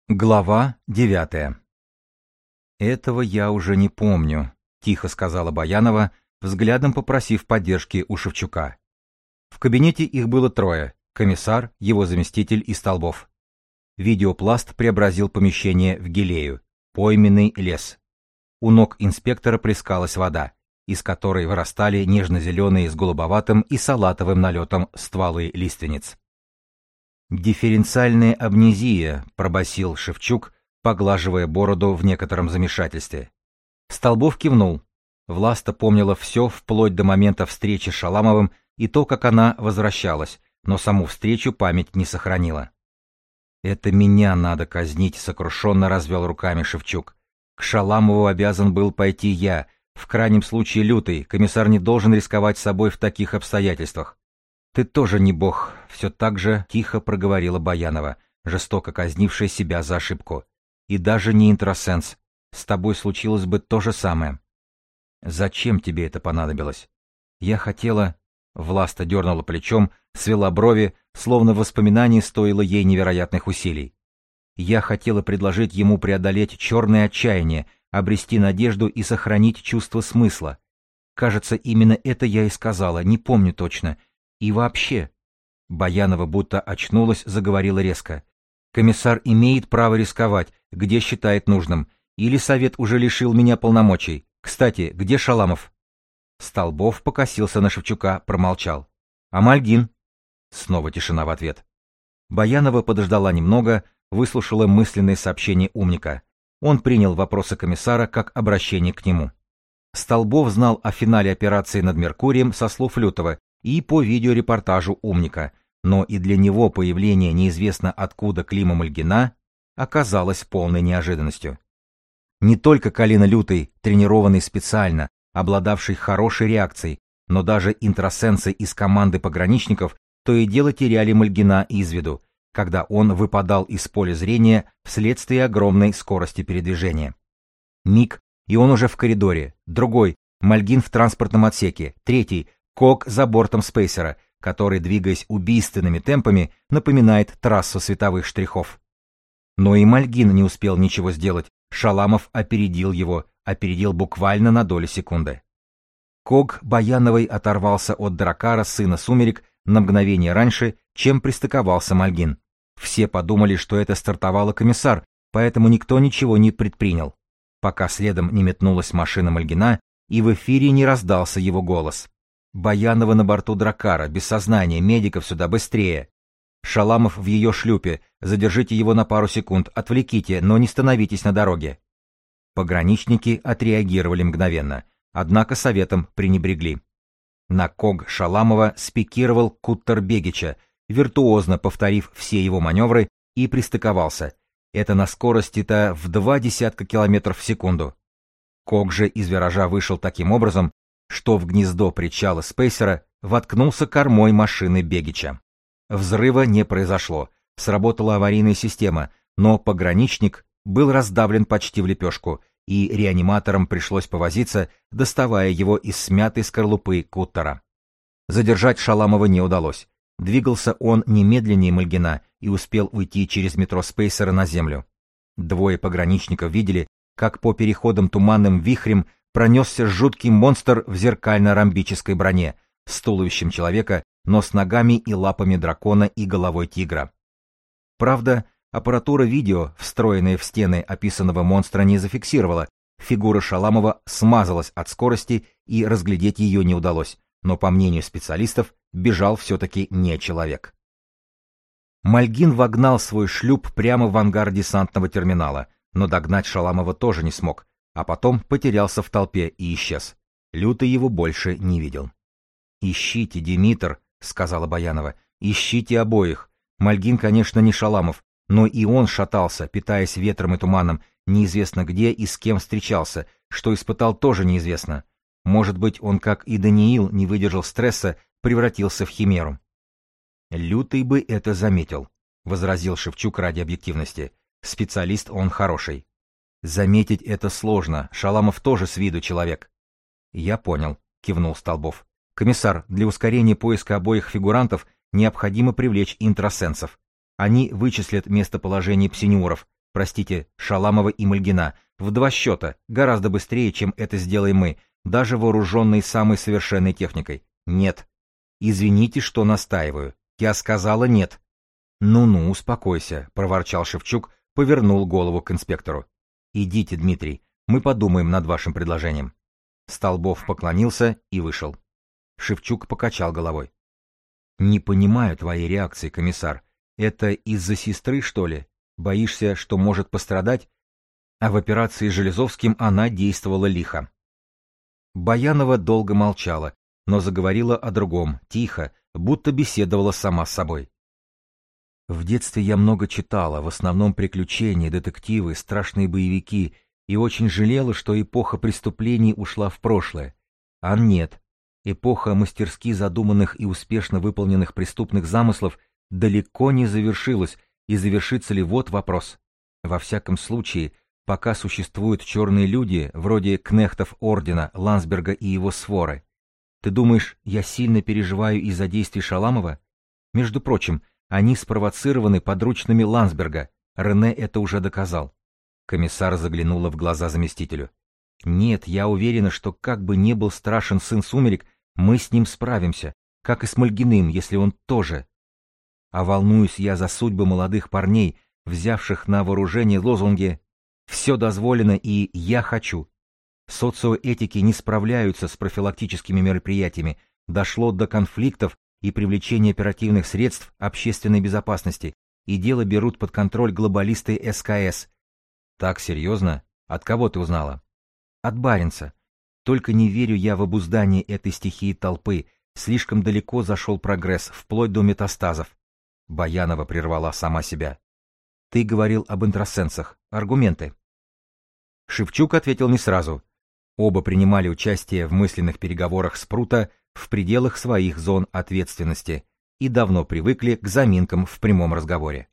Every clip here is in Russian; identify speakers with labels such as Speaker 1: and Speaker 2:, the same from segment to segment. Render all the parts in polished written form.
Speaker 1: Глава 9. «Этого я уже не помню», — тихо сказала Баянова, взглядом попросив поддержки у Шевчука. В кабинете их было трое: комиссар, его заместитель и Столбов. Видеопласт преобразил помещение в гелею, пойменный лес. У ног инспектора плескалась вода, из которой вырастали нежно-зеленые с голубоватым и салатовым налетом стволы лиственниц. «Дифференциальная амнезия», — пробасил Шевчук, поглаживая бороду в некотором замешательстве. Столбов кивнул. Власта помнила все вплоть до момента встречи с Шаламовым и то, как она возвращалась, но саму встречу память не сохранила. «Это меня надо казнить», — сокрушенно развел руками Шевчук. «К Шаламову обязан был пойти я, в крайнем случае Лютый, комиссар не должен рисковать собой в таких обстоятельствах». «Ты тоже не бог», — все так же тихо проговорила Баянова, жестоко казнившая себя за ошибку. «И даже не интросенс. С тобой случилось бы то же самое». «Зачем тебе это понадобилось?» «Я хотела...» Власта дернула плечом, свела брови, словно воспоминание стоило ей невероятных усилий. «Я хотела предложить ему преодолеть черное отчаяние, обрести надежду и сохранить чувство смысла. Кажется, именно это я и сказала, не помню точно. И вообще...» Баянова будто очнулась, заговорила резко. «Комиссар имеет право рисковать, где считает нужным. Или совет уже лишил меня полномочий. Кстати, где Шаламов?» Столбов покосился на Шевчука, промолчал. «А Мальгин?» Снова тишина в ответ. Баянова подождала немного, выслушала мысленные сообщения умника. Он принял вопросы комиссара как обращение к нему. Столбов знал о финале операции над Меркурием со слов Лютова и по видеорепортажу умника, но и для него появление неизвестно откуда Клима Мальгина оказалось полной неожиданностью. Не только Калина Лютый, тренированный специально, обладавший хорошей реакцией, но даже интросенсы из команды пограничников то и дело теряли Мальгина из виду, когда он выпадал из поля зрения вследствие огромной скорости передвижения. Миг, и он уже в коридоре, другой — Мальгин в транспортном отсеке, третий — Кок за бортом спейсера, который, двигаясь убийственными темпами, напоминает трассу световых штрихов. Но и Мальгин не успел ничего сделать, Шаламов опередил его, опередил буквально на долю секунды. Кок Баяновой оторвался от Дракара, сына Сумерек, на мгновение раньше, чем пристыковался Мальгин. Все подумали, что это стартовал комиссар, поэтому никто ничего не предпринял, пока следом не метнулась машина Мальгина, и в эфире не раздался его голос. «Баянова на борту Дракара, без сознания, медиков сюда, быстрее! Шаламов в ее шлюпе, задержите его на пару секунд, отвлеките, но не становитесь на дороге». Пограничники отреагировали мгновенно, однако советом пренебрегли. На Ког Шаламова спикировал куттер Бегича, виртуозно повторив все его маневры, и пристыковался. Это на скорости-то в 20 километров в секунду. Ког же из виража вышел таким образом, что в гнездо причала спейсера воткнулся кормой машины Бегича. Взрыва не произошло, сработала аварийная система, но пограничник был раздавлен почти в лепешку, и реаниматорам пришлось повозиться, доставая его из смятой скорлупы куттера. Задержать Шаламова не удалось. Двигался он не медленнее Мальгина и успел уйти через метро спейсера на землю. Двое пограничников видели, как по переходам туманным вихрем пронесся жуткий монстр в зеркально-ромбической броне, с туловищем человека, но с ногами и лапами дракона и головой тигра. Правда, аппаратура видео, встроенная в стены описанного монстра, не зафиксировала, фигура Шаламова смазалась от скорости и разглядеть ее не удалось, но, по мнению специалистов, бежал все-таки не человек. Мальгин вогнал свой шлюп прямо в ангар десантного терминала, но догнать Шаламова тоже не смог, а потом потерялся в толпе и исчез. Лютый его больше не видел. «Ищите, Димитр», — сказала Баянова, — «ищите обоих. Мальгин, конечно, не Шаламов, но и он шатался, питаясь ветром и туманом, неизвестно где и с кем встречался, что испытал тоже неизвестно. Может быть, он, как и Даниил, не выдержал стресса, превратился в химеру». «Лютый бы это заметил», — возразил Шевчук ради объективности. «Специалист он хороший». «Заметить это сложно, Шаламов тоже с виду человек». «Я понял», — кивнул Столбов. «Комиссар, для ускорения поиска обоих фигурантов необходимо привлечь интросенсов. Они вычислят местоположение псинюров, простите, Шаламова и Мальгина, в 2 счета, гораздо быстрее, чем это сделаем мы, даже вооруженные самой совершенной техникой. Нет. Извините, что настаиваю. Я сказала нет. Ну-ну, успокойся, проворчал Шевчук, повернул голову к инспектору. Идите, Дмитрий, мы подумаем над вашим предложением. Столбов поклонился и вышел. Шевчук покачал головой. Не понимаю твоей реакции, комиссар. Это из-за сестры, что ли? Боишься, что может пострадать? А в операции с Железовским она действовала лихо. Баянова долго молчала, но заговорила о другом, тихо, будто беседовала сама с собой. В детстве я много читала, в основном приключения, детективы, страшные боевики, и очень жалела, что эпоха преступлений ушла в прошлое. А нет, эпоха мастерски задуманных и успешно выполненных преступных замыслов далеко не завершилась, и завершится ли — вот вопрос. Во всяком случае, пока существуют черные люди, вроде кнехтов ордена, Ландсберга и его своры. Ты думаешь, я сильно переживаю из-за действий Шаламова? Между прочим, они спровоцированы подручными Ландсберга. Рене это уже доказал. Комиссар заглянула в глаза заместителю. Нет, я уверена, что как бы не был страшен сын Сумерек, мы с ним справимся, как и с Мальгиным, если он тоже. А волнуюсь я за судьбы молодых парней, взявших на вооружение лозунги «Все дозволено» и «Я хочу». Социоэтики не справляются с профилактическими мероприятиями, дошло до конфликтов и привлечения оперативных средств общественной безопасности, и дело берут под контроль глобалисты СКС. Так серьезно? От кого ты узнала? От Баренца. Только не верю я в обуздание этой стихии толпы, слишком далеко зашел прогресс, вплоть до метастазов. Баянова прервала сама себя. Ты говорил об интросенсах. Аргументы? Шевчук ответил не сразу. Оба принимали участие в мысленных переговорах Спрута в пределах своих зон ответственности и давно привыкли к заминкам в прямом разговоре.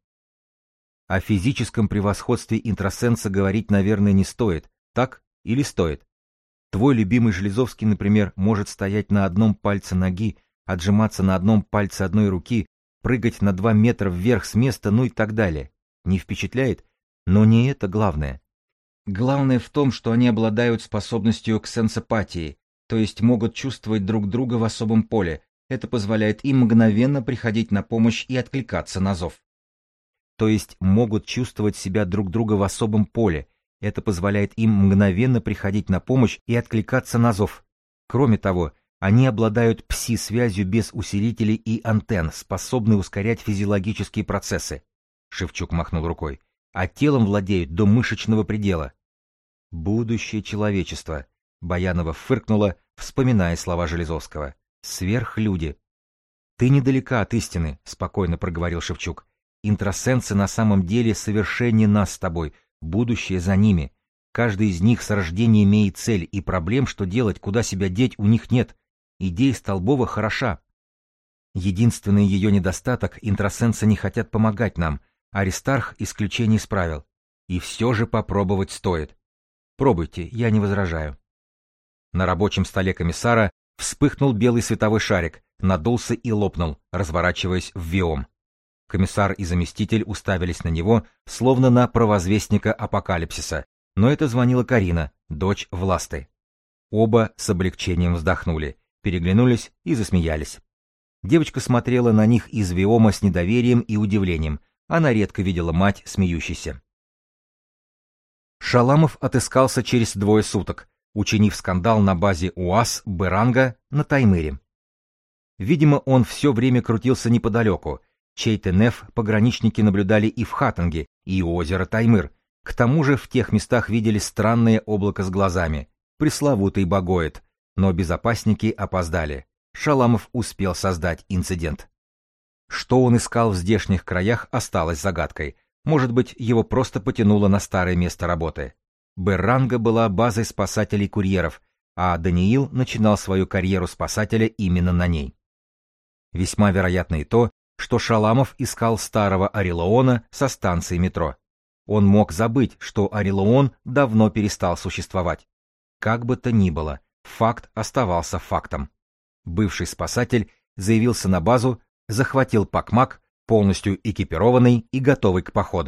Speaker 1: О физическом превосходстве интросенса говорить, наверное, не стоит, так или стоит? Твой любимый Железовский, например, может стоять на одном пальце ноги, отжиматься на одном пальце одной руки, прыгать на 2 метра вверх с места, ну и так далее. Не впечатляет? Но не это главное. Главное в том, что они обладают способностью к сенсопатии, то есть могут чувствовать друг друга в особом поле. Это позволяет им мгновенно приходить на помощь и откликаться на зов. То есть могут чувствовать себя друг друга в особом поле. Это позволяет им мгновенно приходить на помощь и откликаться на зов. Кроме того, они обладают пси-связью без усилителей и антенн, способны ускорять физиологические процессы. Шевчук махнул рукой. А телом владеют до мышечного предела. Будущее человечества. Баянова фыркнула, вспоминая слова Железовского. Сверхлюди. Ты недалека от истины, спокойно проговорил Шевчук. Интросенсы на самом деле совершеннее нас с тобой, будущее за ними. Каждый из них с рождения имеет цель, и проблем, что делать, куда себя деть, у них нет. Идея Столбова хороша. Единственный ее недостаток — интросенсы не хотят помогать нам. Аристарх исключение из правил. И все же попробовать стоит. Пробуйте, я не возражаю. На рабочем столе комиссара вспыхнул белый световой шарик, надулся и лопнул, разворачиваясь в виом. Комиссар и заместитель уставились на него, словно на провозвестника апокалипсиса, но это звонила Карина, дочь Власты. Оба с облегчением вздохнули, переглянулись и засмеялись. Девочка смотрела на них из виома с недоверием и удивлением. Она редко видела мать смеющейся. Шаламов отыскался через 2 суток, учинив скандал на базе УАЗ Беранга на Таймыре. Видимо, он все время крутился неподалеку. Чей-то неф пограничники наблюдали и в Хатанге, и у озера Таймыр. К тому же в тех местах видели странное облако с глазами, пресловутый багоид, но безопасники опоздали. Шаламов успел создать инцидент. Что он искал в здешних краях, осталось загадкой. Может быть, его просто потянуло на старое место работы. Берранга была базой спасателей-курьеров, а Даниил начинал свою карьеру спасателя именно на ней. Весьма вероятно и то, что Шаламов искал старого Орелоона со станции метро. Он мог забыть, что Орелоон давно перестал существовать. Как бы то ни было, факт оставался фактом. Бывший спасатель заявился на базу, захватил пакмак, полностью экипированный и готовый к походу.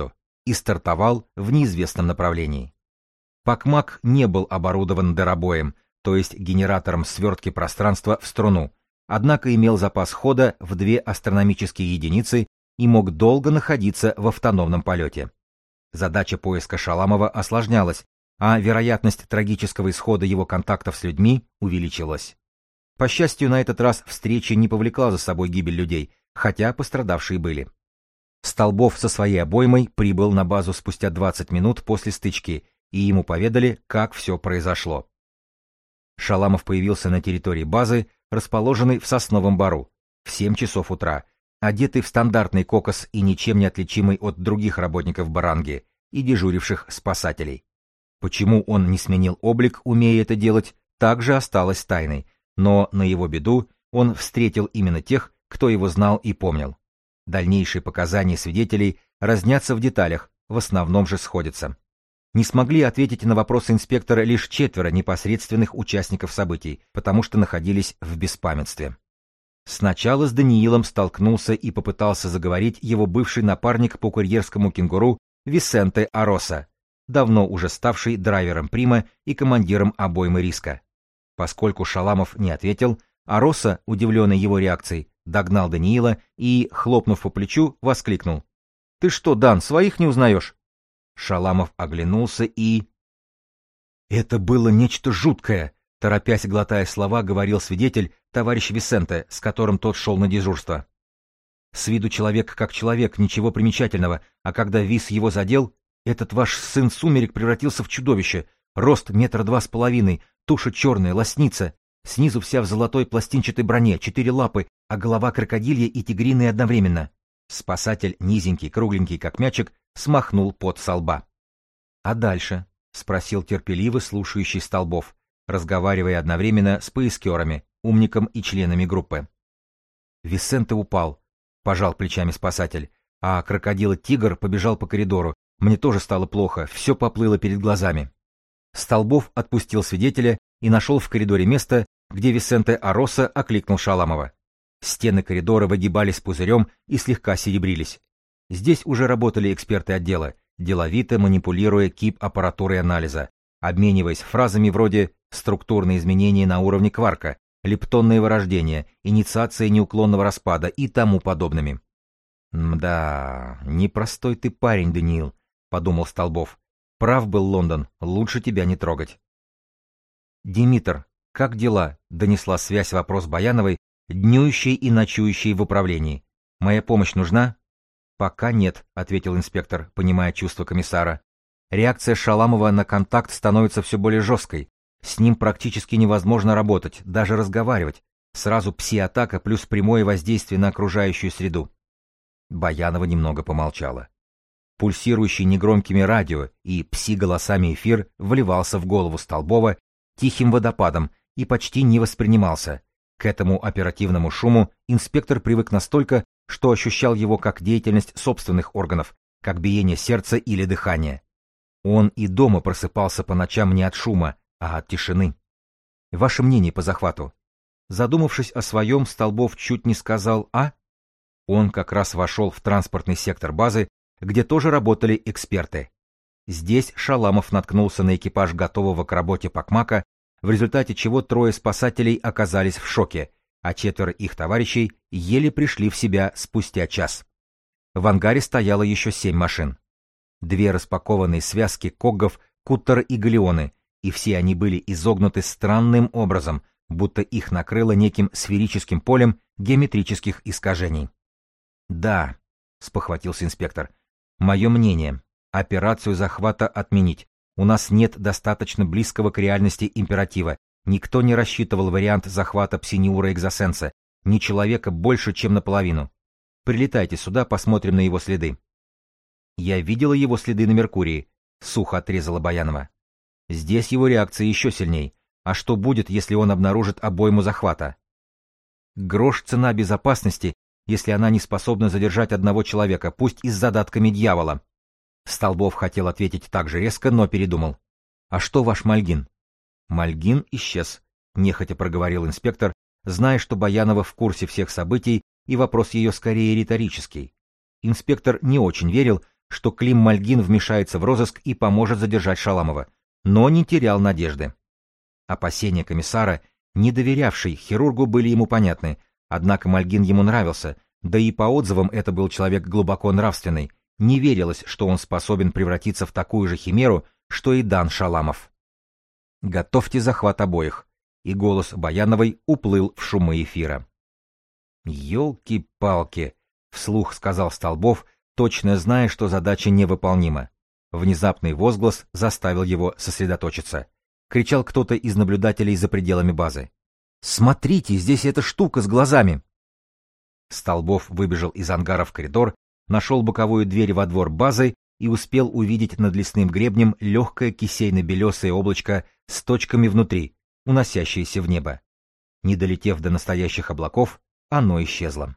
Speaker 1: и стартовал в неизвестном направлении. Пакмак не был оборудован дыробоем, то есть генератором свертки пространства в струну, однако имел запас хода в 2 астрономические единицы и мог долго находиться в автономном полете. Задача поиска Шаламова осложнялась, а вероятность трагического исхода его контактов с людьми увеличилась. По счастью, на этот раз встреча не повлекла за собой гибель людей, хотя пострадавшие были. Столбов со своей обоймой прибыл на базу спустя 20 минут после стычки, и ему поведали, как все произошло. Шаламов появился на территории базы, расположенной в Сосновом Бору, в 7 часов утра, одетый в стандартный кокос и ничем не отличимый от других работников баранги и дежуривших спасателей. Почему он не сменил облик, умея это делать, также осталось тайной, но на его беду он встретил именно тех, кто его знал и помнил. Дальнейшие показания свидетелей разнятся в деталях, в основном же сходятся. Не смогли ответить на вопросы инспектора лишь 4 непосредственных участников событий, потому что находились в беспамятстве. Сначала с Даниилом столкнулся и попытался заговорить его бывший напарник по курьерскому кенгуру Висенте Ароса, давно уже ставший драйвером Прима и командиром обоймы Риска. Поскольку Шаламов не ответил, Ароса, удивленный его реакцией, догнал Даниила и, хлопнув по плечу, воскликнул: «Ты что, Дан, своих не узнаешь?» Шаламов оглянулся и... «Это было нечто жуткое», — торопясь глотая слова, говорил свидетель, товарищ Висенте, с которым тот шел на дежурство. «С виду человек как человек, ничего примечательного, а когда Вис его задел, этот ваш сын Сумерек превратился в чудовище, рост 1,2 метра, туша черная, лосница, снизу вся в золотой пластинчатой броне, 4 лапы, а голова крокодилья и тигриная одновременно». Спасатель, низенький, кругленький, как мячик, смахнул пот со лба. «А дальше?» — спросил терпеливо слушающий Столбов, разговаривая одновременно с поискерами, умником и членами группы. «Висенте упал», — пожал плечами спасатель, «а крокодил-тигр побежал по коридору. Мне тоже стало плохо, все поплыло перед глазами». Столбов отпустил свидетеля и нашел в коридоре место, где Висенте Ароса окликнул Шаламова. Стены коридора выгибались пузырем и слегка серебрились. Здесь уже работали эксперты отдела, деловито манипулируя кип-аппаратурой анализа, обмениваясь фразами вроде «структурные изменения на уровне кварка», «лептонное вырождение», «инициация неуклонного распада» и тому подобными. «Мда, непростой ты парень, Даниил», — подумал Столбов. «Прав был Лондон, лучше тебя не трогать». «Димитр, как дела?» — донесла связь вопрос Баяновой, днюющей и ночующей в управлении. «Моя помощь нужна?» «Пока нет», — ответил инспектор, понимая чувства комиссара. «Реакция Шаламова на контакт становится все более жесткой. С ним практически невозможно работать, даже разговаривать. Сразу пси-атака плюс прямое воздействие на окружающую среду». Баянова немного помолчала. Пульсирующий негромкими радио и пси-голосами эфир вливался в голову Столбова тихим водопадом и почти не воспринимался. К этому оперативному шуму инспектор привык настолько, что ощущал его как деятельность собственных органов, как биение сердца или дыхания. Он и дома просыпался по ночам не от шума, а от тишины. Ваше мнение по захвату? Задумавшись о своем, Столбов чуть не сказал «а». Он как раз вошел в транспортный сектор базы, где тоже работали эксперты. Здесь Шаламов наткнулся на экипаж готового к работе Пакмака, в результате чего 3 спасателей оказались в шоке, а 4 их товарищей еле пришли в себя спустя час. В ангаре стояло еще 7 машин. 2 распакованные связки коггов, куттеры и галеоны, и все они были изогнуты странным образом, будто их накрыло неким сферическим полем геометрических искажений. «Да», — спохватился инспектор, — «мое мнение, операцию захвата отменить. У нас нет достаточно близкого к реальности императива. Никто не рассчитывал вариант захвата Псиниура Экзосенса, ни человека больше, чем наполовину. Прилетайте сюда, посмотрим на его следы». «Я видела его следы на Меркурии», — сухо отрезала Баянова. «Здесь его реакция еще сильней. А что будет, если он обнаружит обойму захвата?» «Грош цена безопасности, если она не способна задержать одного человека, пусть и с задатками дьявола». Столбов хотел ответить так же резко, но передумал. «А что ваш Мальгин?» «Мальгин исчез», — нехотя проговорил инспектор, зная, что Баянова в курсе всех событий, и вопрос ее скорее риторический. Инспектор не очень верил, что Клим Мальгин вмешается в розыск и поможет задержать Шаламова, но не терял надежды. Опасения комиссара, не доверявший хирургу, были ему понятны, однако Мальгин ему нравился, да и по отзывам это был человек глубоко нравственный, не верилось, что он способен превратиться в такую же химеру, что и Дан Шаламов. «Готовьте захват обоих», и голос Баяновой уплыл в шумы эфира. «Елки-палки», — вслух сказал Столбов, точно зная, что задача невыполнима. Внезапный возглас заставил его сосредоточиться. Кричал кто-то из наблюдателей за пределами базы. «Смотрите, здесь эта штука с глазами!» Столбов выбежал из ангара в коридор, нашел боковую дверь во двор базы и успел увидеть над лесным гребнем легкое кисейно-белесое облачко с точками внутри, уносящееся в небо. Не долетев до настоящих облаков, оно исчезло.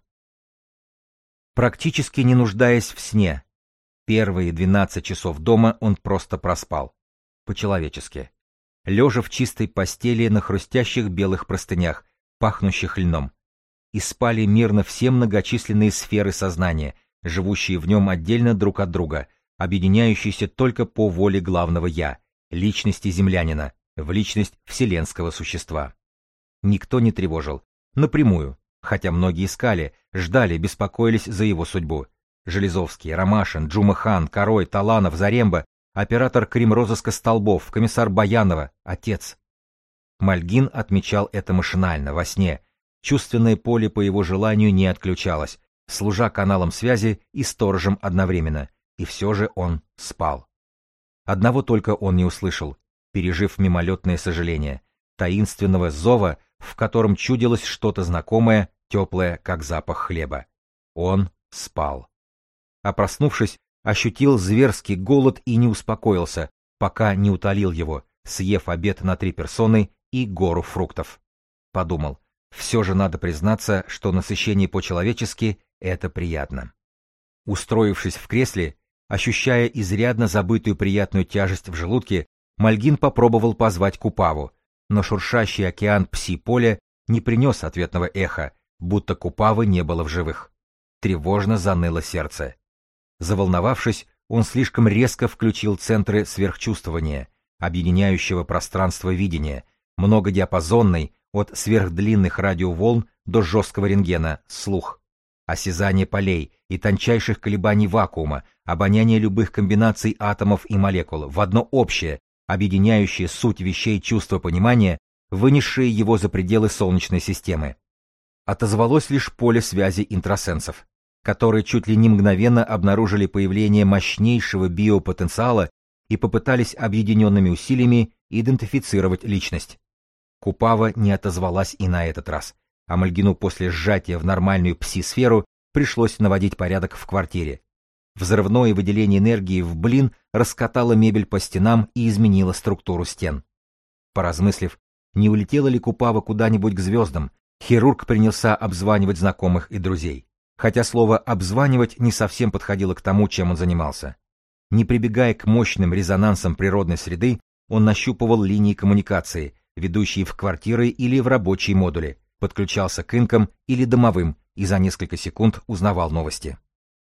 Speaker 1: Практически не нуждаясь в сне, первые 12 часов дома он просто проспал. По-человечески. Лежа в чистой постели на хрустящих белых простынях, пахнущих льном. И спали мирно все многочисленные сферы сознания, живущие в нем отдельно друг от друга, объединяющиеся только по воле главного «я», личности землянина, в личность вселенского существа. Никто не тревожил, напрямую, хотя многие искали, ждали, беспокоились за его судьбу. Железовский, Ромашин, Джумахан, Корой, Таланов, Заремба, оператор кримрозыска Столбов, комиссар Баянова, отец. Мальгин отмечал это машинально, во сне. Чувственное поле по его желанию не отключалось, служа каналом связи и сторожем одновременно, и все же он спал. Одного только он не услышал, пережив мимолетное сожаление, таинственного зова, в котором чудилось что-то знакомое, теплое, как запах хлеба. Он спал. А проснувшись, ощутил зверский голод и не успокоился, пока не утолил его, съев обед на 3 персоны и гору фруктов. Подумал, все же надо признаться, что насыщение по-человечески — это приятно. Устроившись в кресле, ощущая изрядно забытую приятную тяжесть в желудке, Мальгин попробовал позвать Купаву, но шуршащий океан пси-поля не принес ответного эха, будто Купавы не было в живых. Тревожно заныло сердце. Заволновавшись, он слишком резко включил центры сверхчувствования, объединяющего пространство видения, многодиапазонный, от сверхдлинных радиоволн до жесткого рентгена, слух, осязание полей и тончайших колебаний вакуума, обоняние любых комбинаций атомов и молекул в одно общее, объединяющее суть вещей чувство понимания, вынесшее его за пределы Солнечной системы. Отозвалось лишь поле связи интрасенсов, которые чуть ли не мгновенно обнаружили появление мощнейшего биопотенциала и попытались объединенными усилиями идентифицировать личность. Купава не отозвалась и на этот раз, а Мальгину после сжатия в нормальную пси-сферу пришлось наводить порядок в квартире. Взрывное выделение энергии в блин раскатало мебель по стенам и изменило структуру стен. Поразмыслив, не улетела ли Купава куда-нибудь к звездам, хирург принялся обзванивать знакомых и друзей. Хотя слово «обзванивать» не совсем подходило к тому, чем он занимался. Не прибегая к мощным резонансам природной среды, он нащупывал линии коммуникации, ведущие в квартиры или в рабочие модули, подключался к инкам или домовым и за несколько секунд узнавал новости.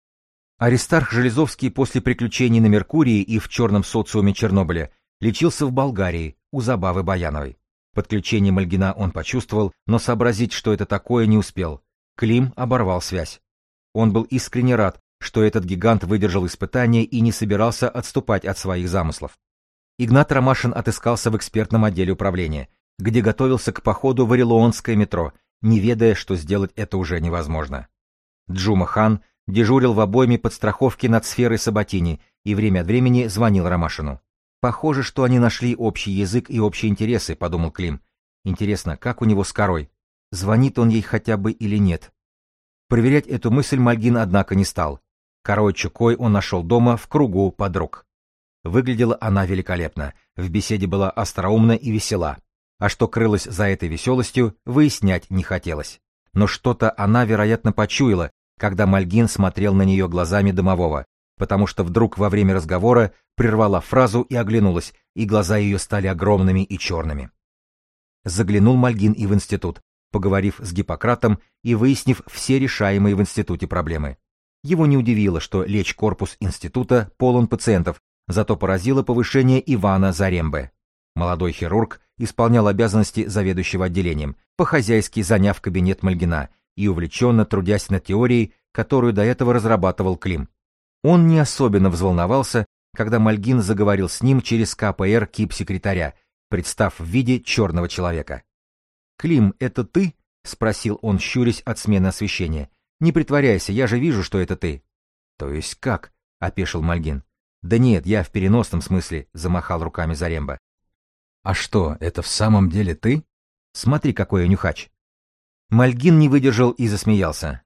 Speaker 1: Аристарх Железовский после приключений на Меркурии и в черном социуме Чернобыля лечился в Болгарии у Забавы Баяновой. Подключение Мальгина он почувствовал, но сообразить, что это такое, не успел. Клим оборвал связь. Он был искренне рад, что этот гигант выдержал испытание и не собирался отступать от своих замыслов. Игнат Ромашин отыскался в экспертном отделе управления, где готовился к походу в Орелонское метро, не ведая, что сделать это уже невозможно. Джумахан дежурил в обойме подстраховки над сферой Саботини и время от времени звонил Ромашину. «Похоже, что они нашли общий язык и общие интересы», — подумал Клим. «Интересно, как у него с Корой? Звонит он ей хотя бы или нет?» Проверять эту мысль Мальгин, однако, не стал. Корой Чукой он нашел дома в кругу подруг. Выглядела она великолепно, в беседе была остроумна и весела. А что крылось за этой веселостью, выяснять не хотелось. Но что-то она, вероятно, почуяла, когда Мальгин смотрел на нее глазами домового, потому что вдруг во время разговора прервала фразу и оглянулась, и глаза ее стали огромными и черными. Заглянул Мальгин и в институт, поговорив с Гиппократом и выяснив все решаемые в институте проблемы. Его не удивило, что лечкорпус института полон пациентов, зато поразило повышение Ивана Зарембы. Молодой хирург исполнял обязанности заведующего отделением, по-хозяйски заняв кабинет Мальгина и увлеченно трудясь над теорией, которую до этого разрабатывал Клим. Он не особенно взволновался, когда Мальгин заговорил с ним через КПР кип-секретаря, представ в виде черного человека. «Клим, это ты?» — спросил он, щурясь от смены освещения. «Не притворяйся, я же вижу, что это ты». «То есть как?» — опешил Мальгин. «Да нет, я в переносном смысле», — замахал руками Заремба. «А что, это в самом деле ты? Смотри, какой я нюхач». Мальгин не выдержал и засмеялся.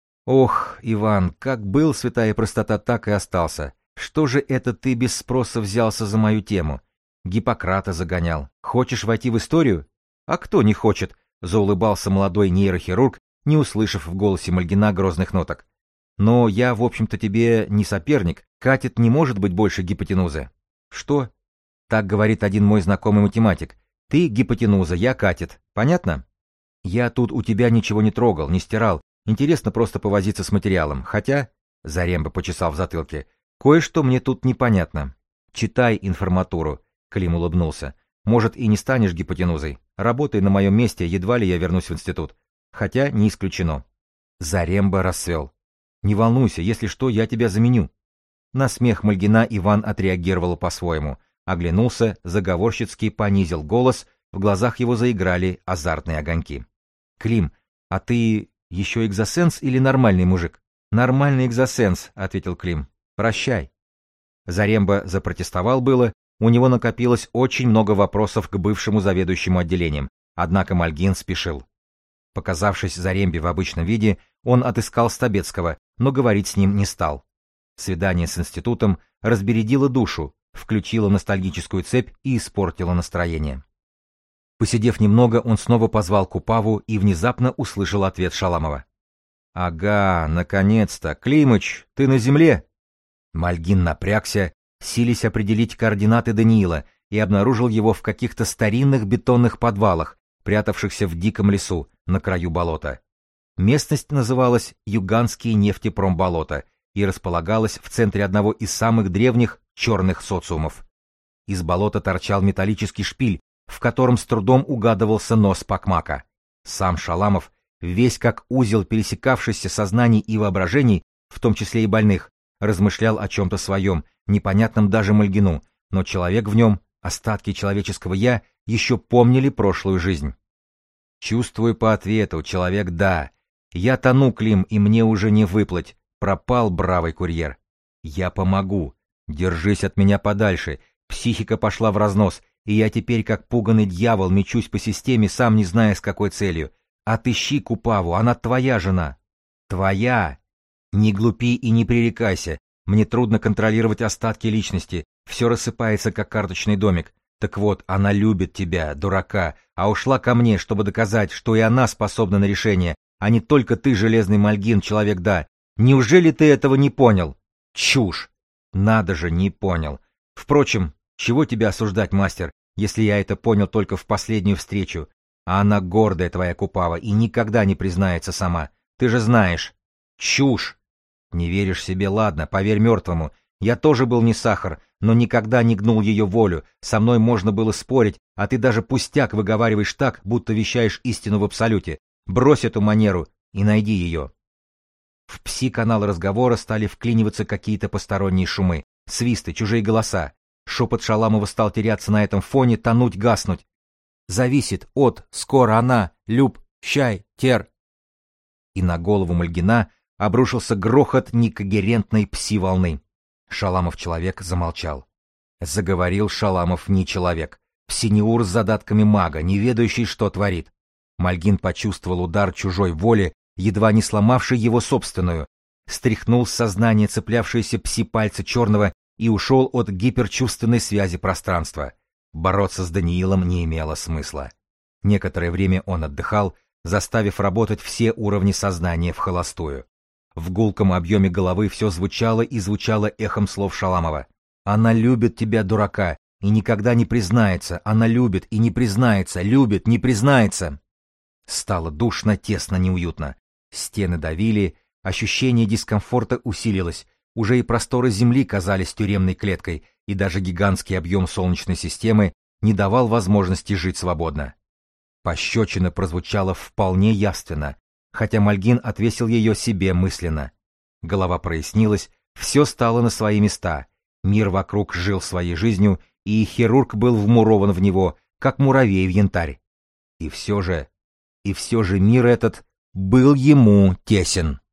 Speaker 1: «Ох, Иван, как был святая простота, так и остался. Что же это ты без спроса взялся за мою тему? Гиппократа загонял. Хочешь войти в историю? А кто не хочет?» — заулыбался молодой нейрохирург, не услышав в голосе Мальгина грозных ноток. «Но я, в общем-то, тебе не соперник. Катет не может быть больше гипотенузы». «Что?» «Так говорит один мой знакомый математик. Ты гипотенуза, я катет. Понятно?» «Я тут у тебя ничего не трогал, не стирал. Интересно просто повозиться с материалом. Хотя...» — Заремба почесал в затылке. «Кое-что мне тут непонятно. Читай информатуру», — Клим улыбнулся. «Может, и не станешь гипотенузой. Работай на моем месте, едва ли я вернусь в институт. Хотя не исключено». Заремба расцвел. «Не волнуйся, если что, я тебя заменю». На смех Мальгина Иван отреагировал по-своему. Оглянулся, заговорщицки понизил голос, в глазах его заиграли азартные огоньки. «Клим, а ты еще экзосенс или нормальный мужик?» «Нормальный экзосенс», — ответил Клим. «Прощай». Заремба запротестовал было, у него накопилось очень много вопросов к бывшему заведующему отделением, однако Мальгин спешил. Показавшись Зарембе в обычном виде, он отыскал Стабецкого, но говорить с ним не стал. Свидание с институтом разбередило душу, включило ностальгическую цепь и испортило настроение. Посидев немного, он снова позвал Купаву и внезапно услышал ответ Шаламова. «Ага, наконец-то! Климыч, ты на земле?» Мальгин напрягся, силясь определить координаты Даниила, и обнаружил его в каких-то старинных бетонных подвалах, прятавшихся в диком лесу, на краю болота. Местность называлась Юганские нефтепромболота и располагалась в центре одного из самых древних черных социумов. Из болота торчал металлический шпиль, в котором с трудом угадывался нос Пакмака. Сам Шаламов, весь как узел пересекавшийся сознаний и воображений, в том числе и больных, размышлял о чем-то своем, непонятном даже Мальгину, но человек в нем, остатки человеческого «я», еще помнили прошлую жизнь. Чувствую по ответу, человек «да». Я тону, Клим, и мне уже не выплыть. Пропал бравый курьер. Я помогу. Держись от меня подальше. Психика пошла в разнос, и я теперь как пуганый дьявол мечусь по системе, сам не зная с какой целью. Отыщи Купаву, она твоя жена. Твоя. Не глупи и не пререкайся. Мне трудно контролировать остатки личности. Все рассыпается, как карточный домик. Так вот, она любит тебя, дурака, а ушла ко мне, чтобы доказать, что и она способна на решение, а не только ты, железный Мальгин, человек «да». Неужели ты этого не понял? Чушь! Надо же, не понял. Впрочем, чего тебя осуждать, мастер, если я это понял только в последнюю встречу? А она гордая твоя Купава и никогда не признается сама. Ты же знаешь. Чушь! Не веришь себе, ладно, поверь мертвому. Я тоже был не сахар, но никогда не гнул ее волю. Со мной можно было спорить, а ты даже пустяк выговариваешь так, будто вещаешь истину в абсолюте. Брось эту манеру и найди ее. В пси-канал разговора стали вклиниваться какие-то посторонние шумы, свисты, чужие голоса. Шепот Шаламова стал теряться на этом фоне, тонуть, гаснуть. «Зависит от, скоро она, люб, щай, тер». И на голову Мальгина обрушился грохот некогерентной пси-волны. Шаламов-человек замолчал. Заговорил Шаламов не человек. Псинеур с задатками мага, не ведающий, что творит. Мальгин почувствовал удар чужой воли, едва не сломавший его собственную. Стряхнул с сознания цеплявшиеся пси-пальцы черного и ушел от гиперчувственной связи пространства. Бороться с Даниилом не имело смысла. Некоторое время он отдыхал, заставив работать все уровни сознания вхолостую. В гулком объеме головы все звучало и звучало эхом слов Шаламова. «Она любит тебя, дурака, и никогда не признается. Она любит и не признается, любит, не признается». Стало душно, тесно, неуютно. Стены давили, Ощущение дискомфорта усилилось, уже и просторы Земли казались тюремной клеткой, и даже гигантский объем Солнечной системы не давал возможности жить свободно. Пощечина прозвучала вполне явственно, хотя Мальгин отвесил ее себе мысленно. Голова прояснилась, все стало на свои места, мир вокруг жил своей жизнью, и хирург был вмурован в него, как муравей в янтарь. И все же мир этот был ему тесен.